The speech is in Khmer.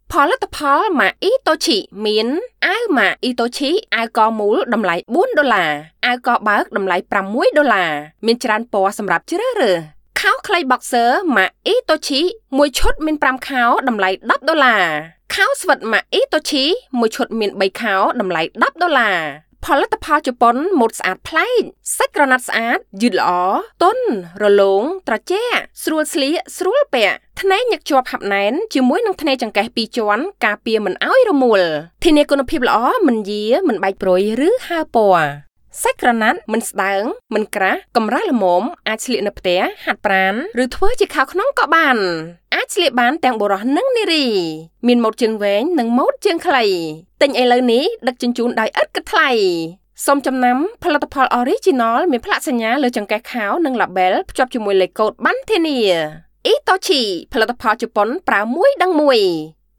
ផលិតផលម៉ាអ៊ីតូឈីមានអាវម៉ាអ៊ីតូឈីអាវកមូលតម្លៃ$4អាវកបើកតម្លៃ$6មានច្រើនពណ៌សម្រាប់ជ្រើសរើសខោខ្លី boxer ម៉ាអ៊ីតូឈីមួយឈុតមាន5ខោតម្លៃ$10ខោស្វិតម៉ាអ៊ីតូឈីមួយឈុតមាន3ខោតម្លៃ$10ផលិតផលជប៉ុនម៉ូដស្អាតប្លែកសាច់ក្រណាត់ស្អាតយឺតល្អទន់រលោងត្រជាក់ស្រួលស្លៀកស្រួលពាក់ថ្នេរញឹកជាប់ហាប់ណែនជាមួយនឹងថ្នេរចង្កេះ2ជាន់ការពារមិនឲ្យរមួលធានាគុណភាពល្អមិនយាមិនបែកព្រុយឬហើរពណ៌សាច់ក្រណាត់មិនស្ដើងមិនក្រាស់កម្រាស់ល្មមអាចស្លៀកនៅផ្ទះហាត់ប្រាណឬធ្វើជាខោក្នុងក៏បានអាចស្លៀកបានទាំងបុរសនិងនារីមានម៉ូដជើងវែងនិងម៉ូដជើងខ្លីទិញឥឡូវនេះដឹកជញ្ជូនដោយឥតគិតថ្លៃសូមចំណាំផលិតផល Original មានផ្លាកសញ្ញាលើចង្កេះខោនិង label ភ្ជាប់ជាមួយលេខកូដប័ណ្ណធានា Itochi ផលិតផលជប៉ុនប្រើមួយដឹងមួយ